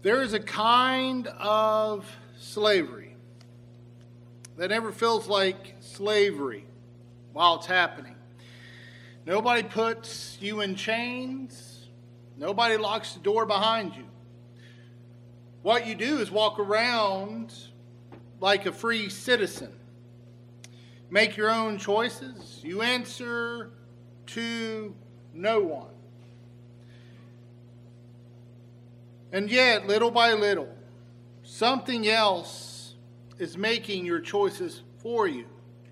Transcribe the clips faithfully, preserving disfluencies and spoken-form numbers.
There is a kind of slavery that never feels like slavery while it's happening. Nobody puts you in chains. Nobody locks the door behind you. What you do is walk around like a free citizen. Make your own choices. You answer to no one. And yet, little by little, something else is making your choices for you.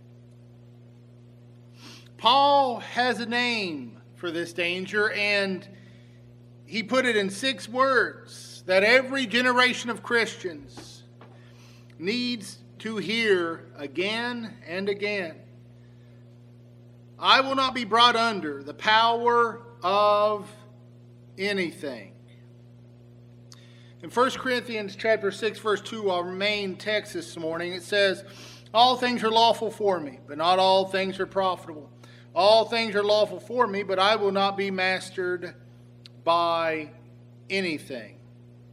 Paul has a name for this danger, and he put it in six words that every generation of Christians needs to hear again and again. I will not be brought under the power of anything. In First Corinthians chapter six, verse two, our main text this morning, it says, all things are lawful for me, but not all things are profitable. All things are lawful for me, but I will not be mastered by anything.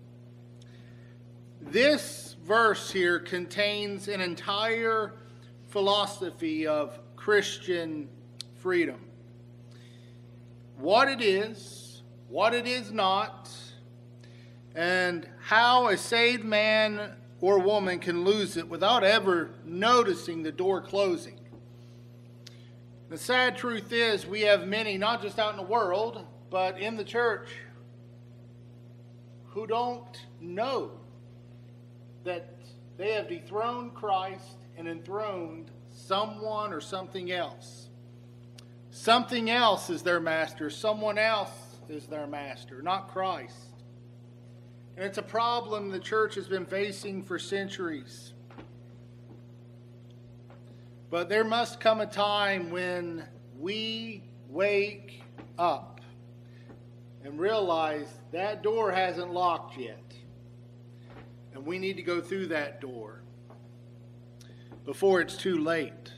This verse here contains an entire philosophy of Christian freedom. What it is, what it is not, and how a saved man or woman can lose it without ever noticing the door closing. The sad truth is we have many, not just out in the world, but in the church, who don't know that they have dethroned Christ and enthroned someone or something else. Something else is their master. Someone else is their master, not Christ. And it's a problem the church has been facing for centuries. But there must come a time when we wake up and realize that door hasn't locked yet. And we need to go through that door before it's too late.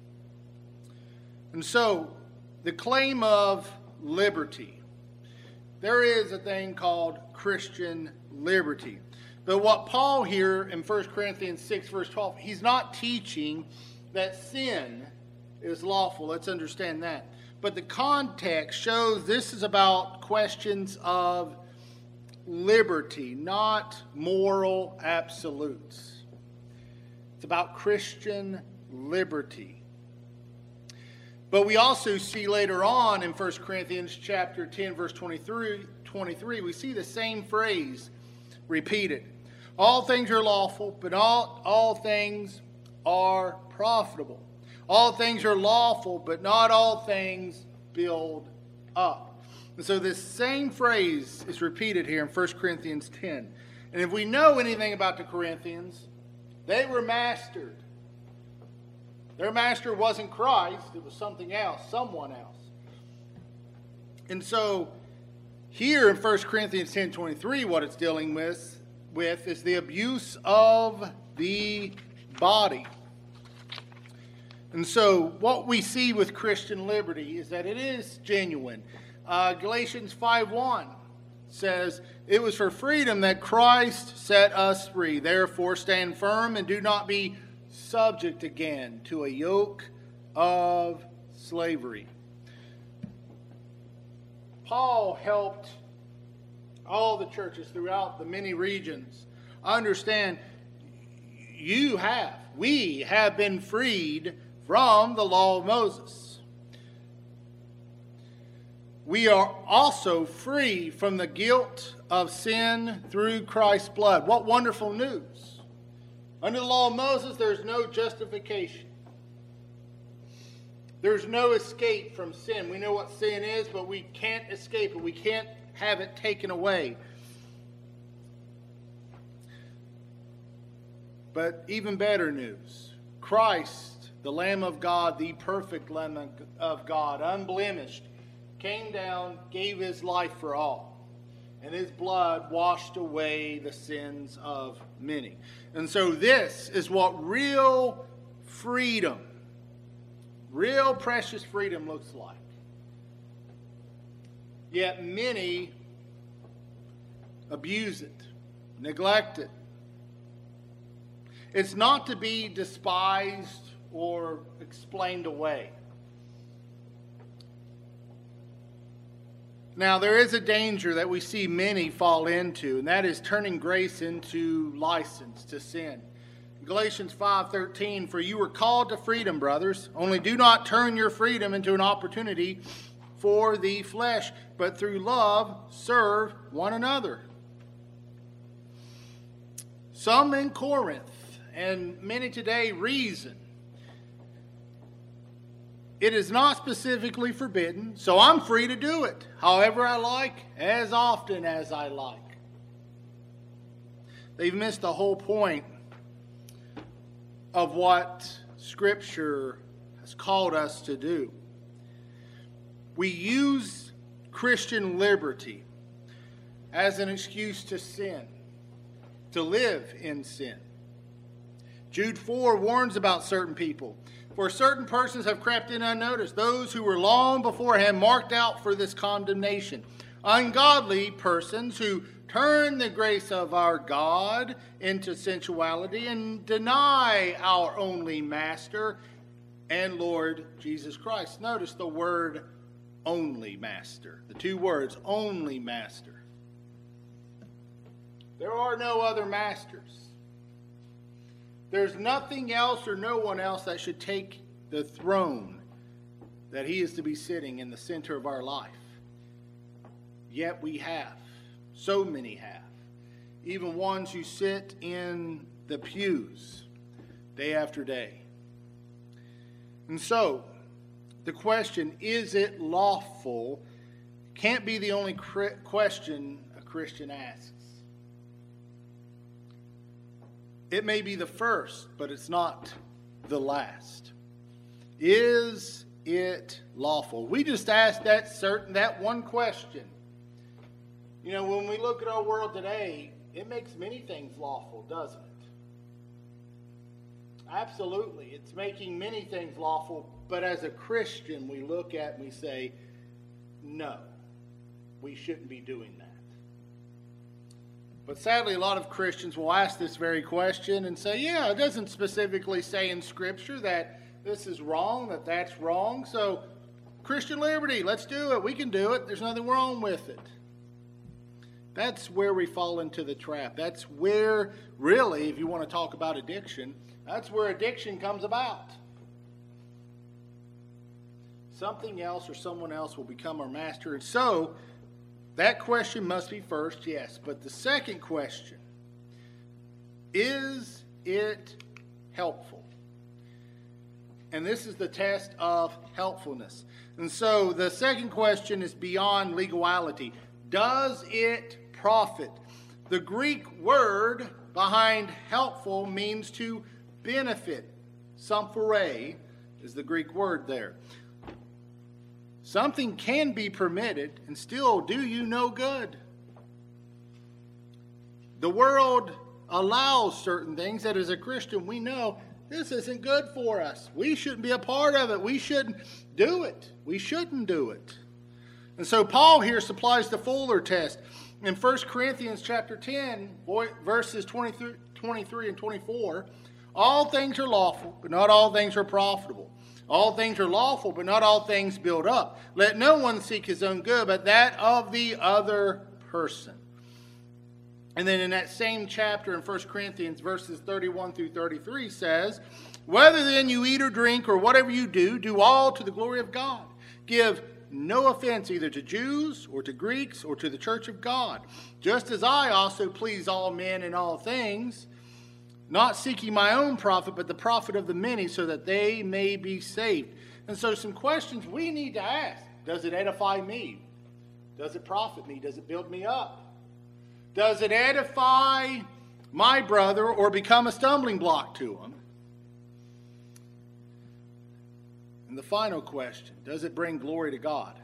And so, the claim of liberty. There is a thing called Christian liberty. But what Paul here in First Corinthians six, verse twelve, he's not teaching that sin is lawful. Let's understand that. But the context shows this is about questions of liberty, not moral absolutes. It's about Christian liberty. But we also see later on in First Corinthians chapter ten, verse twenty-three, twenty-three, we see the same phrase repeated. All things are lawful, but all, all things are profitable. All things are lawful, but not all things build up. And so this same phrase is repeated here in First Corinthians ten. And if we know anything about the Corinthians, they were mastered. Their master wasn't Christ, it was something else, someone else. And so here in First Corinthians ten twenty-three, what it's dealing with, with is the abuse of the body. And so what we see with Christian liberty is that it is genuine. Uh, Galatians five one says, it was for freedom that Christ set us free. Therefore stand firm and do not be subject again to a yoke of slavery. Paul helped all the churches throughout the many regions understand you have, we have been freed from the law of Moses. We are also free from the guilt of sin through Christ's blood. What wonderful news. Under the law of Moses, there's no justification. There's no escape from sin. We know what sin is, but we can't escape it. We can't have it taken away. But even better news. Christ, the Lamb of God, the perfect Lamb of God, unblemished, came down, gave his life for all. And his blood washed away the sins of many. And so this is what real freedom, real precious freedom looks like. Yet many abuse it. neglect it. It's not to be despised or explained away. Now, there is a danger that we see many fall into, and that is turning grace into license to sin. Galatians five thirteen, for you were called to freedom, brothers. Only do not turn your freedom into an opportunity for the flesh, but through love serve one another. Some in Corinth and many today reason it is not specifically forbidden, so I'm free to do it however I like, as often as I like. They've missed the whole point of what Scripture has called us to do. We use Christian liberty as an excuse to sin, to live in sin. Jude four warns about certain people. For certain persons have crept in unnoticed, those who were long beforehand marked out for this condemnation. Ungodly persons who turn the grace of our God into sensuality and deny our only Master and Lord Jesus Christ. Notice the word only Master. The two words, only Master. There are no other masters. There's nothing else or no one else that should take the throne that he is to be sitting in the center of our life. Yet we have. So many have. Even ones who sit in the pews day after day. And so, the question, is it lawful, can't be the only question a Christian asks. It may be the first, but it's not the last. Is it lawful? We just asked that certain that one question. You know, when we look at our world today, it makes many things lawful, doesn't it? Absolutely. It's making many things lawful, but as a Christian, we look at and we say, no, we shouldn't be doing that. But sadly, a lot of Christians will ask this very question and say, yeah, it doesn't specifically say in Scripture that this is wrong, that that's wrong. So, Christian liberty, let's do it. We can do it. There's nothing wrong with it. That's where we fall into the trap. That's where, really, if you want to talk about addiction, that's where addiction comes about. Something else or someone else will become our master. And so, that question must be first, yes. But the second question, is it helpful? And this is the test of helpfulness. And so the second question is beyond legality. Does it profit? The Greek word behind helpful means to benefit. Symphore is the Greek word there. Something can be permitted and still do you no good. The world allows certain things that as a Christian we know this isn't good for us. We shouldn't be a part of it. We shouldn't do it. We shouldn't do it. And so Paul here supplies the fuller test. In First Corinthians chapter ten, verses twenty-three and twenty-four, all things are lawful, but not all things are profitable. All things are lawful, but not all things build up. Let no one seek his own good, but that of the other person. And then in that same chapter in First Corinthians, verses thirty-one through thirty-three says, whether then you eat or drink or whatever you do, do all to the glory of God. Give no offense either to Jews or to Greeks or to the church of God, just as I also please all men in all things, not seeking my own profit, but the profit of the many, so that they may be saved. And so some questions we need to ask. Does it edify me? Does it profit me? Does it build me up? Does it edify my brother or become a stumbling block to him? And the final question, does it bring glory to God?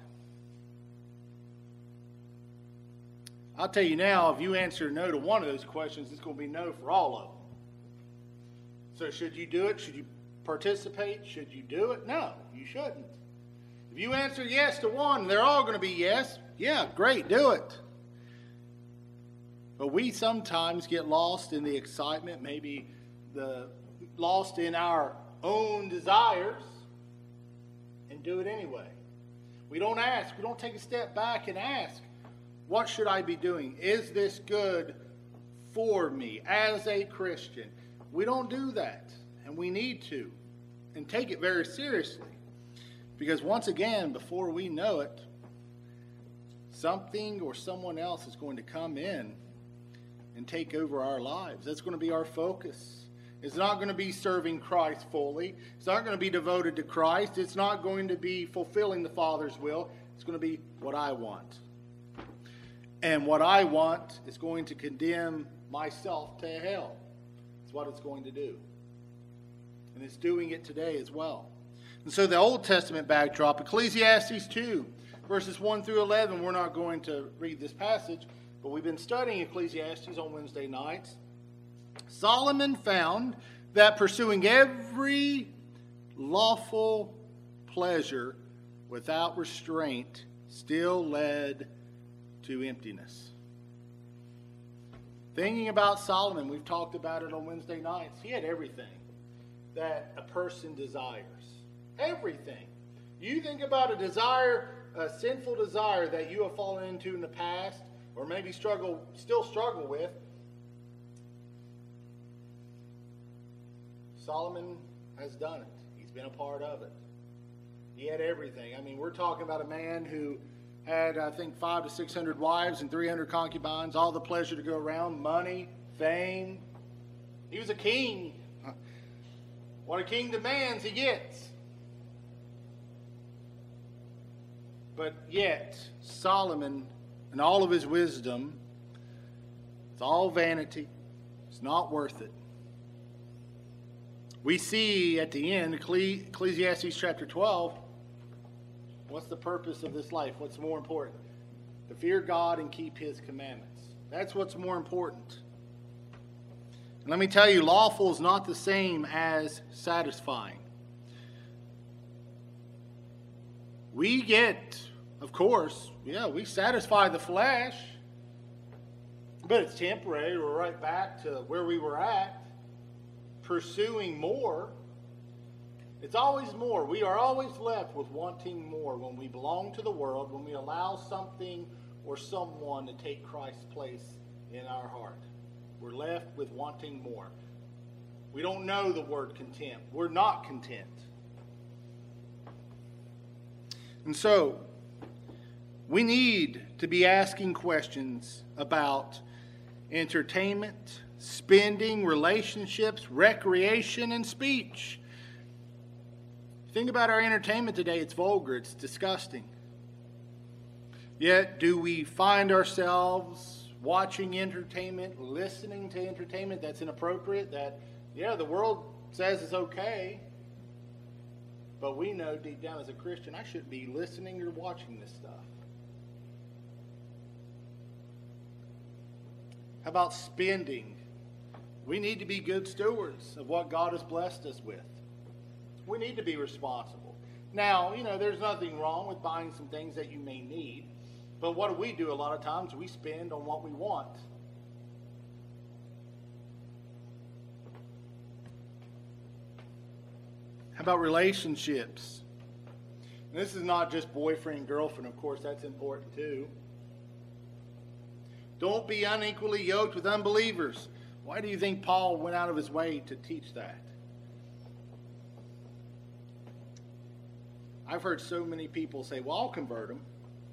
I'll tell you now, if you answer no to one of those questions, it's going to be no for all of them. So should you do it? Should you participate? Should you do it? No, you shouldn't. If you answer yes to one, they're all going to be yes. Yeah, great, do it. But we sometimes get lost in the excitement, maybe the lost in our own desires, and do it anyway. We don't ask. We don't take a step back and ask, what should I be doing? Is this good for me as a Christian? We don't do that, and we need to, and take it very seriously. Because once again, before we know it, something or someone else is going to come in and take over our lives. That's going to be our focus. It's not going to be serving Christ fully. It's not going to be devoted to Christ. It's not going to be fulfilling the Father's will. It's going to be what I want. And what I want is going to condemn myself to hell. That's what it's going to do. And it's doing it today as well. And so the Old Testament backdrop, Ecclesiastes two, verses one through eleven, we're not going to read this passage, but we've been studying Ecclesiastes on Wednesday nights. Solomon found that pursuing every lawful pleasure without restraint still led to emptiness. Thinking about Solomon, we've talked about it on Wednesday nights. He had everything that a person desires. Everything. You think about a desire, a sinful desire that you have fallen into in the past, or maybe struggle, still struggle with. Solomon has done it. He's been a part of it. He had everything. I mean, we're talking about a man who had, I think, five to six hundred wives and three hundred concubines, all the pleasure to go around, money, fame. He was a king. What a king demands, he gets. But yet, Solomon, in all of his wisdom, it's all vanity. It's not worth it. We see at the end, Ecclesiastes chapter twelve, what's the purpose of this life? What's more important? To fear God and keep His commandments. That's what's more important. And let me tell you, lawful is not the same as satisfying. We get, of course, yeah, we satisfy the flesh, but it's temporary. We're right back to where we were at, pursuing more. It's always more. We are always left with wanting more when we belong to the world, when we allow something or someone to take Christ's place in our heart. We're left with wanting more. We don't know the word content. We're not content. And so, we need to be asking questions about entertainment, spending, relationships, recreation, and speech. Think about our entertainment today. It's vulgar. It's disgusting. Yet, do we find ourselves watching entertainment, listening to entertainment that's inappropriate, that, yeah, the world says is okay, but we know deep down as a Christian, I shouldn't be listening or watching this stuff. How about spending? We need to be good stewards of what God has blessed us with. We need to be responsible. Now, you know, there's nothing wrong with buying some things that you may need, but what do we do a lot of times? We spend on what we want. How about relationships? And this is not just boyfriend, girlfriend. Of course, that's important too. Don't be unequally yoked with unbelievers. Why do you think Paul went out of his way to teach that? I've heard so many people say, well, I'll convert them.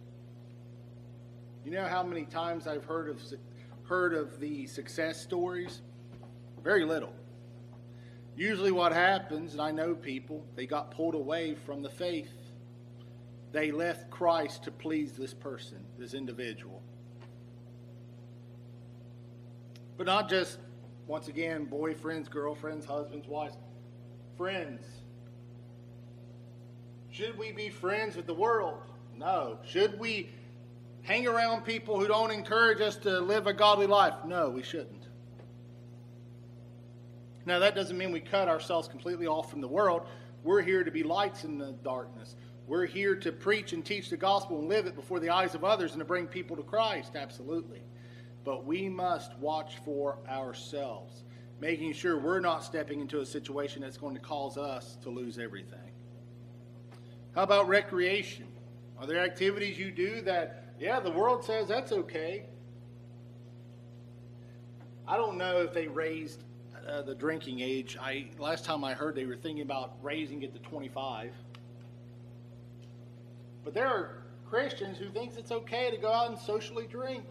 You know how many times I've heard of heard of the success stories? Very little. Usually what happens, and I know people, they got pulled away from the faith. They left Christ to please this person, this individual. But not just, once again, boyfriends, girlfriends, husbands, wives. Friends. Should we be friends with the world? No. Should we hang around people who don't encourage us to live a godly life? No, we shouldn't. Now, that doesn't mean we cut ourselves completely off from the world. We're here to be lights in the darkness. We're here to preach and teach the gospel and live it before the eyes of others and to bring people to Christ, absolutely. but we must watch for ourselves, making sure we're not stepping into a situation that's going to cause us to lose everything. How about recreation? Are there activities you do that, yeah, the world says that's okay? I don't know if they raised uh, the drinking age. I last time I heard they were thinking about raising it to twenty-five. But there are Christians who think it's okay to go out and socially drink.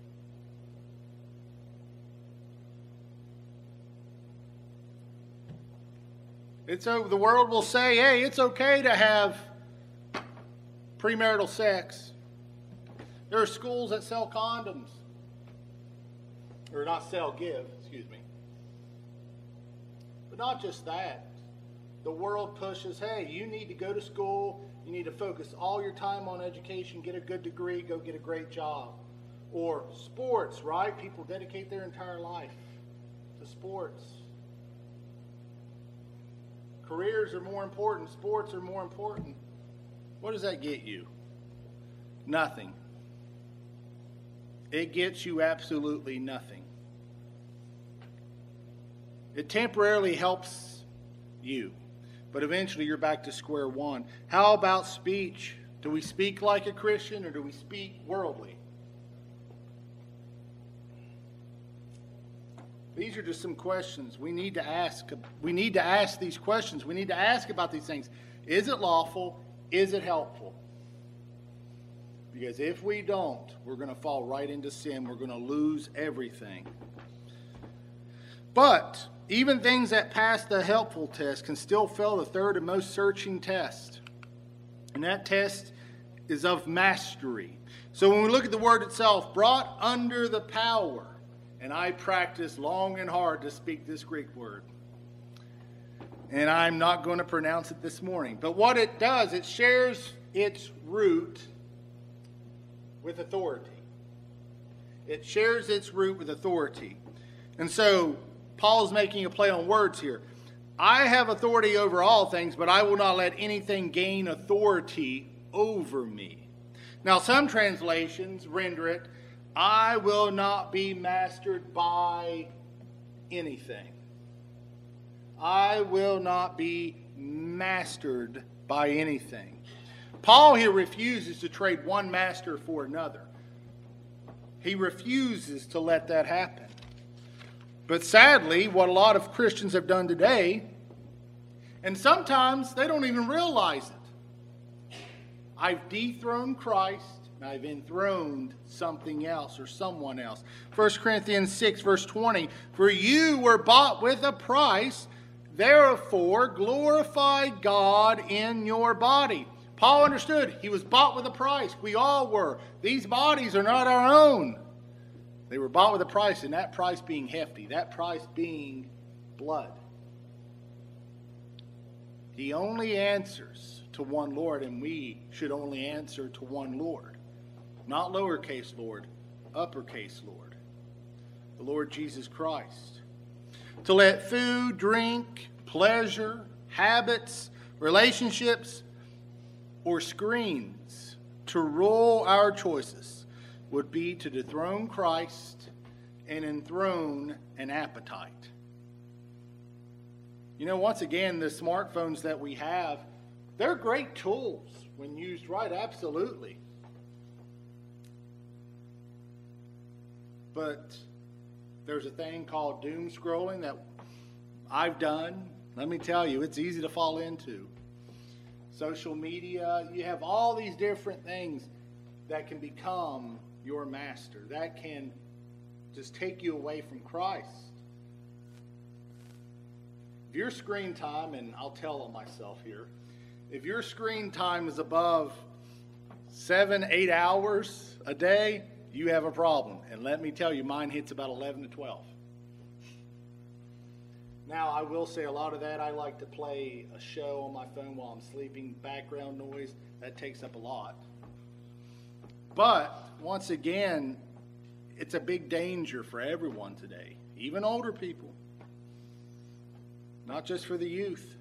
It's so the world will say, hey, it's okay to have premarital sex. There are schools that sell condoms. Or not sell, give, excuse me. But not just that. The world pushes, hey, you need to go to school. You need to focus all your time on education, get a good degree, go get a great job. Or sports, right? People dedicate their entire life to sports. Careers are more important. Sports are more important. What does that get you? Nothing. It gets you absolutely nothing. It temporarily helps you, but eventually you're back to square one. How about speech? Do we speak like a Christian or do we speak worldly? These are just some questions we need to ask. We need to ask these questions. We need to ask about these things. Is it lawful? Is it helpful? Because if we don't, we're going to fall right into sin. We're going to lose everything. But even things that pass the helpful test can still fail the third and most searching test. And that test is of mastery. So when we look at the word itself, brought under the power. And I practiced long and hard to speak this Greek word. And I'm not going to pronounce it this morning. But what it does, it shares its root with authority. It shares its root with authority. And so Paul's making a play on words here. I have authority over all things, but I will not let anything gain authority over me. Now, some translations render it, I will not be mastered by anything. I will not be mastered by anything. Paul here refuses to trade one master for another. He refuses to let that happen. But sadly, what a lot of Christians have done today, and sometimes they don't even realize it. I've dethroned Christ. I've enthroned something else or someone else. First Corinthians six, verse twenty. For you were bought with a price, therefore glorify God in your body. Paul understood he was bought with a price. We all were. These bodies are not our own. They were bought with a price, and that price being hefty, that price being blood. He only answers to one Lord, and we should only answer to one Lord. Not lowercase Lord, uppercase Lord. The Lord Jesus Christ. To let food, drink, pleasure, habits, relationships, or screens to rule our choices would be to dethrone Christ and enthrone an appetite. You know, once again, the smartphones that we have, they're great tools when used right, absolutely. But there's a thing called doom scrolling that I've done. Let me tell you, it's easy to fall into. Social media, you have all these different things that can become your master. That can just take you away from Christ. If your screen time, and I'll tell on myself here, if your screen time is above seven, eight hours a day, you have a problem. And let me tell you, mine hits about eleven to twelve. Now, I will say a lot of that, I like to play a show on my phone while I'm sleeping, background noise. That takes up a lot. But, once again, it's a big danger for everyone today, even older people. Not just for the youth.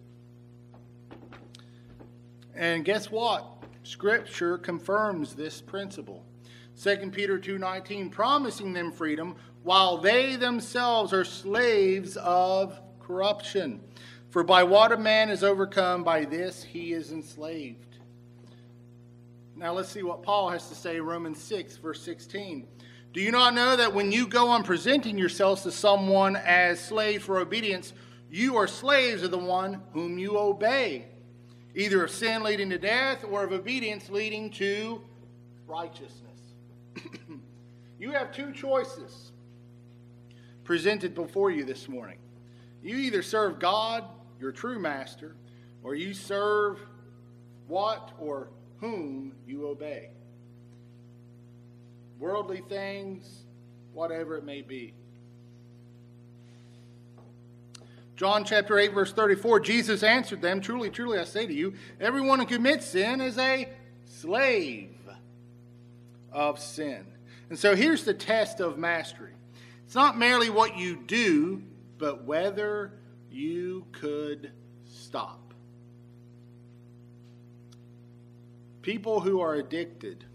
And guess what? Scripture confirms this principle. Second Peter two nineteen, promising them freedom, while they themselves are slaves of corruption. For by what a man is overcome, by this he is enslaved. Now let's see what Paul has to say in Romans six, verse sixteen. Do you not know that when you go on presenting yourselves to someone as slaves for obedience, you are slaves of the one whom you obey, either of sin leading to death or of obedience leading to righteousness? You have two choices presented before you this morning. You either serve God, your true master, or you serve what or whom you obey. Worldly things, whatever it may be. John chapter eight, verse thirty-four, Jesus answered them, truly, truly, I say to you, everyone who commits sin is a slave of sin. And so here's the test of mastery. It's not merely what you do, but whether you could stop. People who are addicted,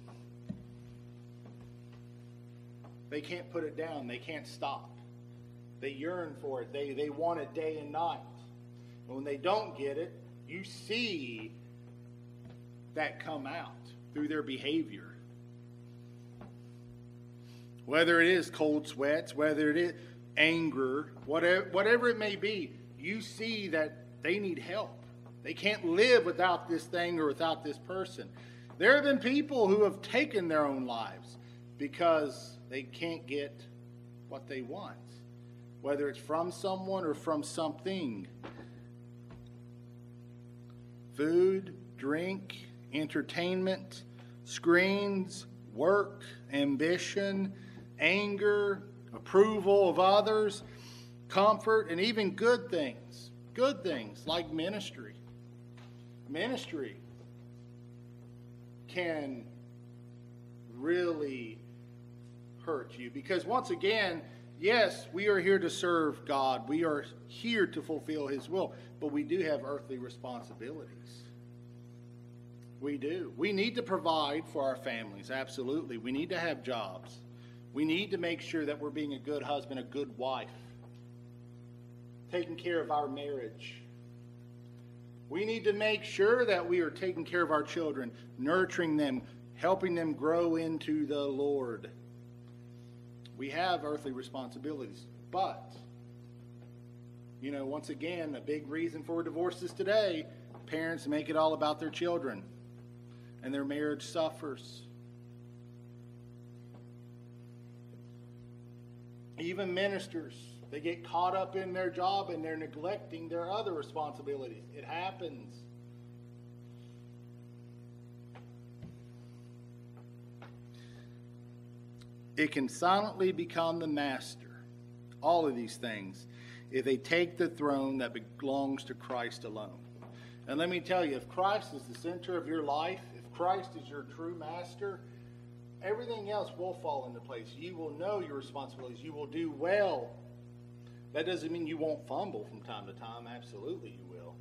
they can't put it down. They can't stop. They yearn for it. They, they want it day and night. And when they don't get it, you see that come out through their behavior. Whether it is cold sweats, whether it is anger, whatever, whatever it may be, you see that they need help. They can't live without this thing or without this person. There have been people who have taken their own lives because they can't get what they want, whether it's from someone or from something. Food, drink, entertainment, screens, work, ambition, anger, approval of others, comfort, and even good things. Good things like ministry. Ministry can really hurt you because once again, yes, we are here to serve God. We are here to fulfill His will, but we do have earthly responsibilities. We do. We need to provide for our families, absolutely. We need to have jobs. We need to make sure that we're being a good husband, a good wife, taking care of our marriage. We need to make sure that we are taking care of our children, nurturing them, helping them grow into the Lord. We have earthly responsibilities, but, you know, once again, a big reason for divorces today, parents make it all about their children, and their marriage suffers. Even ministers, they get caught up in their job and they're neglecting their other responsibilities. It happens. It can silently become the master, all of these things, if they take the throne that belongs to Christ alone. And let me tell you, if Christ is the center of your life, if Christ is your true master, everything else will fall into place. You will know your responsibilities. You will do well. That doesn't mean you won't fumble from time to time. Absolutely you will.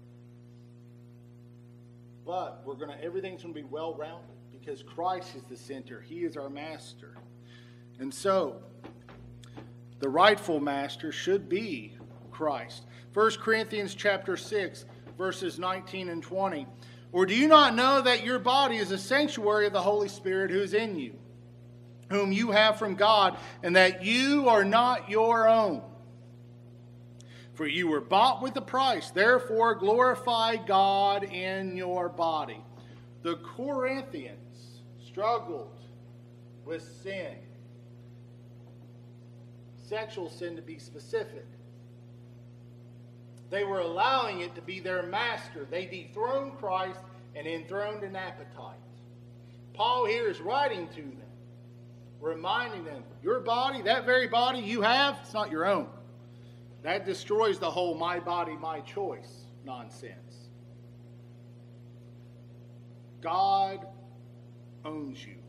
But we're gonna everything's going to be well-rounded because Christ is the center. He is our master. And so, the rightful master should be Christ. First Corinthians chapter six, verses nineteen and twenty. Or do you not know that your body is a sanctuary of the Holy Spirit who is in you, whom you have from God, and that you are not your own? For you were bought with a price. Therefore glorify God in your body. The Corinthians struggled with sin. Sexual sin, to be specific. They were allowing it to be their master. They dethroned Christ and enthroned an appetite. Paul here is writing to them, reminding them, your body, that very body you have, it's not your own. That destroys the whole my body, my choice nonsense. God owns you.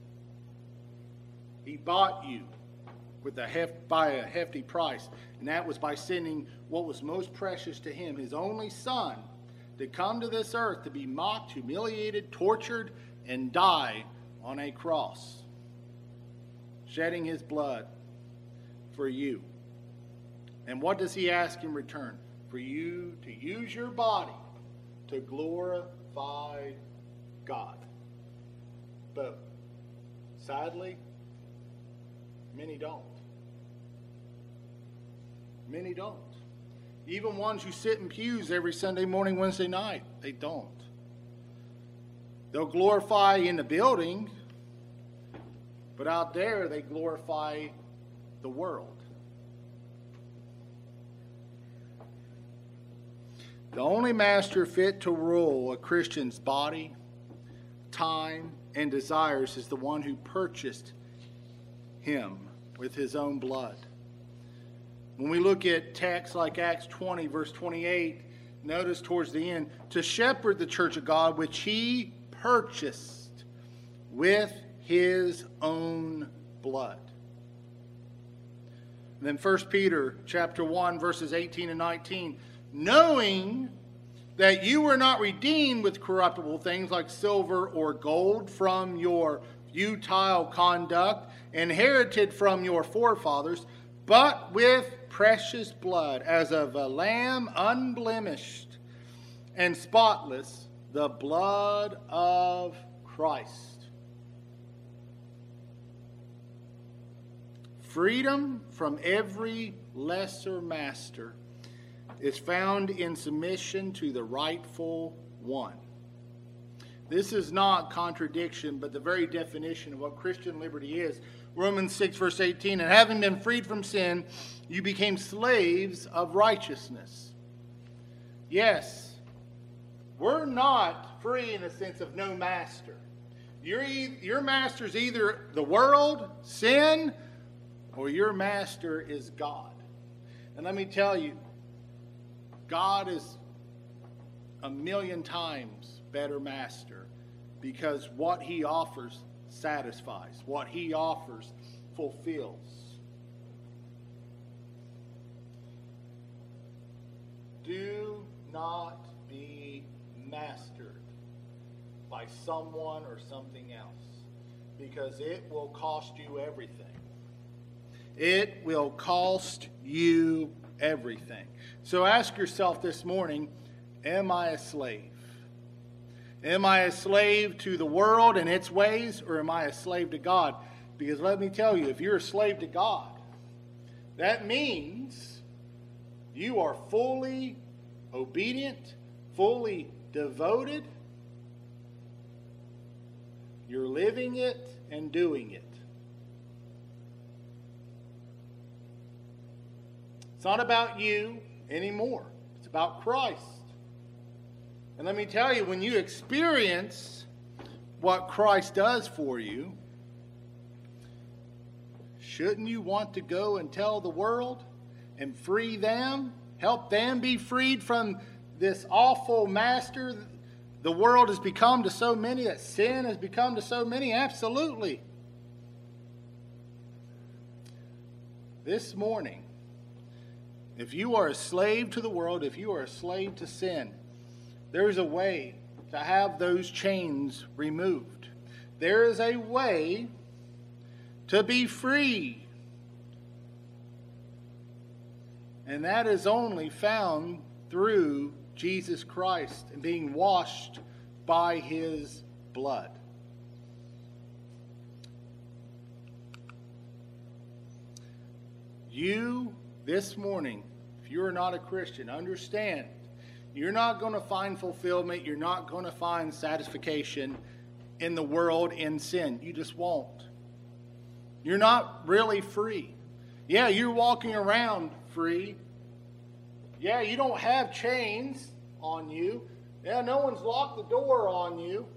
He bought you with a heft, by a hefty price, and that was by sending what was most precious to Him, His only Son, to come to this earth to be mocked, humiliated, tortured, and die on a cross. shedding his blood for you. And what does he ask in return? For you to use your body to glorify God. But sadly, many don't. Many don't. Even ones who sit in pews every Sunday morning, Wednesday night, they don't. They'll glorify in the building, but out there they glorify the world. The only master fit to rule a Christian's body, time, and desires is the one who purchased him with his own blood. When we look at texts like Acts twenty, verse twenty-eight, notice towards the end, to shepherd the church of God, which he purchased with his own blood. And then First Peter chapter one, verses eighteen and nineteen, knowing that you were not redeemed with corruptible things like silver or gold from your futile conduct, inherited from your forefathers, but with precious blood, as of a lamb unblemished and spotless, the blood of Christ. Freedom from every lesser master is found in submission to the rightful one. This is not contradiction, but the very definition of what Christian liberty is. Romans six, verse eighteen, and having been freed from sin, you became slaves of righteousness. Yes, we're not free in the sense of no master. Your, your master is either the world, sin, or your master is God. And let me tell you, God is a million times better master, because what he offers satisfies. What he offers fulfills. Do not be mastered by someone or something else, because it will cost you everything. It will cost you everything. So ask yourself this morning, am I a slave? Am I a slave to the world and its ways, or am I a slave to God? Because let me tell you, if you're a slave to God, that means you are fully obedient, fully devoted. You're living it and doing it. It's not about you anymore. It's about Christ. And let me tell you, when you experience what Christ does for you, shouldn't you want to go and tell the world and free them, help them be freed from this awful master the world has become to so many, that sin has become to so many? Absolutely. This morning, if you are a slave to the world, if you are a slave to sin, there's a way to have those chains removed. There is a way to be free. And that is only found through Jesus Christ and being washed by his blood. You, this morning, if you are not a Christian, understand, you're not going to find fulfillment, you're not going to find satisfaction in the world, in sin. You just won't. You're not really free. Yeah, you're walking around free. Yeah, you don't have chains on you. Yeah, no one's locked the door on you.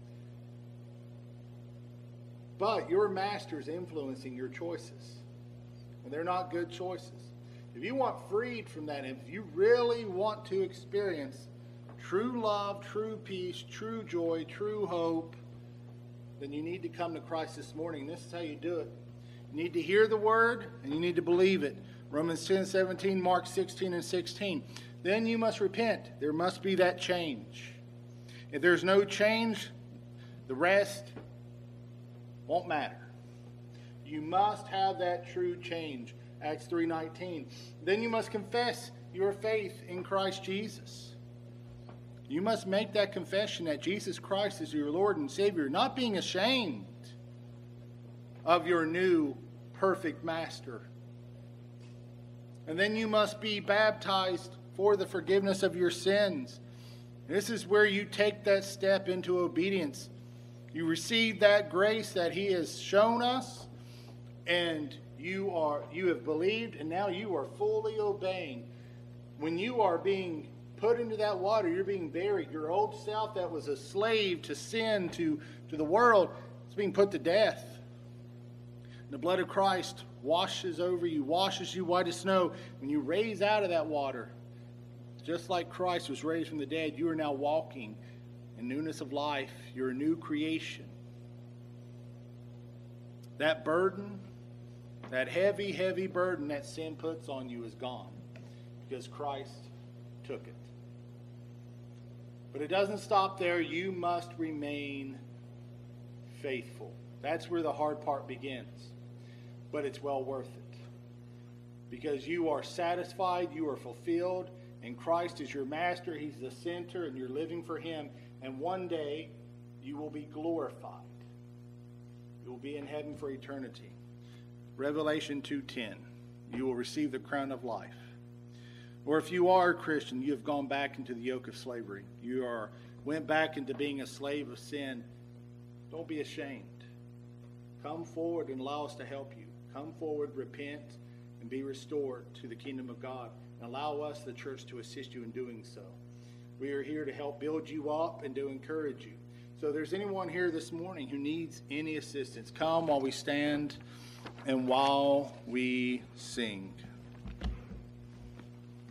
But your master's influencing your choices. And they're not good choices. If you want freed from that, if you really want to experience true love, true peace, true joy, true hope, then you need to come to Christ this morning. This is how you do it. You need to hear the word, and you need to believe it. Romans ten, seventeen, Mark sixteen and sixteen. Then you must repent. There must be that change. If there's no change, the rest won't matter. You must have that true change. Acts three nineteen. Then you must confess your faith in Christ Jesus. You must make that confession that Jesus Christ is your Lord and Savior, not being ashamed of your new perfect Master. And then you must be baptized for the forgiveness of your sins. This is where you take that step into obedience. You receive that grace that He has shown us, and you are you have believed, and now you are fully obeying. When you are being put into that water, you're being buried. Your old self that was a slave to sin, to, to the world, is being put to death. The blood of Christ washes over you, washes you white as snow. When you raise out of that water, just like Christ was raised from the dead, you are now walking in newness of life. You're a new creation. That burden, that heavy, heavy burden that sin puts on you is gone because Christ took it. But it doesn't stop there. You must remain faithful. That's where the hard part begins. But it's well worth it. Because you are satisfied, you are fulfilled, and Christ is your master. He's the center, and you're living for Him. And one day, you will be glorified. You will be in heaven for eternity. Revelation two ten. You will receive the crown of life. Or if you are a Christian, you have gone back into the yoke of slavery. You are went back into being a slave of sin. Don't be ashamed. Come forward and allow us to help you. Come forward, repent, and be restored to the kingdom of God. And allow us, the church, to assist you in doing so. We are here to help build you up and to encourage you. So if there's anyone here this morning who needs any assistance, come while we stand and while we sing.